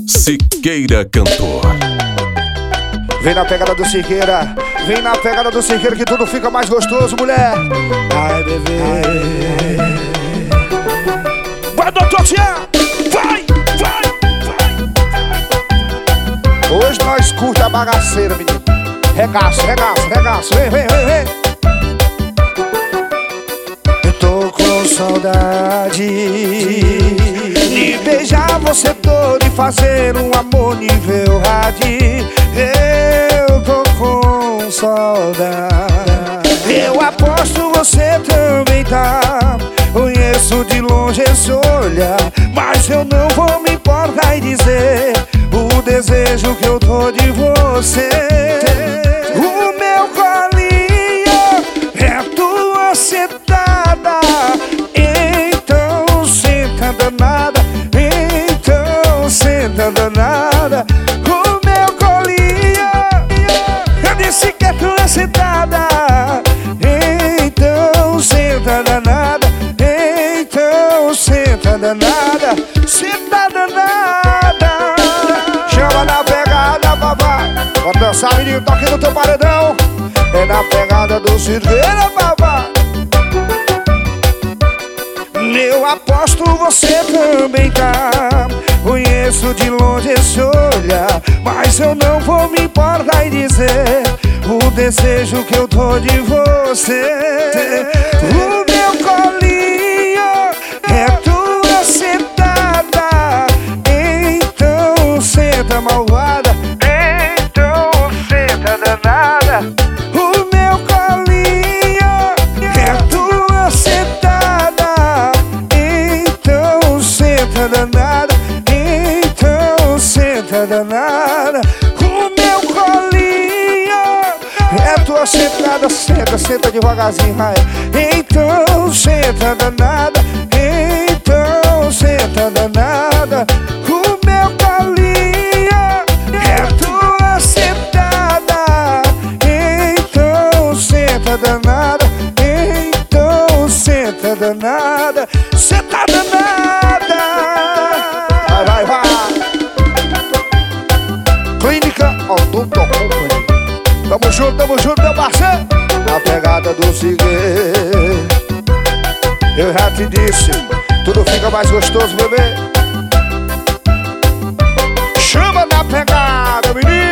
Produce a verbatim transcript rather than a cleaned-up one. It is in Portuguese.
Siqueira Cantor. Vem na pegada do Siqueira, vem na pegada do Siqueira que tudo fica mais gostoso, mulher. Ai, bebê. Vai, doutor Tiago, vai, vai, vai. Hoje nós curte a bagaceira, menino. Regaço, regaço, regaço, vem, vem, vem, vem. Eu tô com saudade de beijar você todo e fazer um amor nível rádio. Eu tô com saudade. Eu aposto você também tá. Conheço de longe esse olhar, mas eu não vou me importar e dizer o desejo que eu tô de você. O meu colinho é tua sentada, então senta danada, então senta danada. O meu colinho, eu disse que é tua sentada, então senta danada, então senta danada, senta danada. Chama na pegada, papai. Pode dançar, menino, toque no teu paredão. É na pegada do Siqueira, papai. Eu aposto você também tá. Conheço de longe esse olhar, mas eu não vou me importar e dizer o desejo que eu tô de você. O meu colinho é tua sentada, então senta malvada, então senta danada. O meu colinho é tua sentada, então senta danada, então senta danada. O meu colinho é tua sentada, senta, senta devagarzinho, vai. Então senta danada, então senta danada. O meu colinho é tua sentada, então senta danada, então senta danada, senta danada. Vai, vai, vai. Clínica Odonto Company. Tamo junto, tamo junto, meu parceiro. Na pegada do Siqueira. Eu já te disse, tudo fica mais gostoso, bebê. Chama na pegada, menino.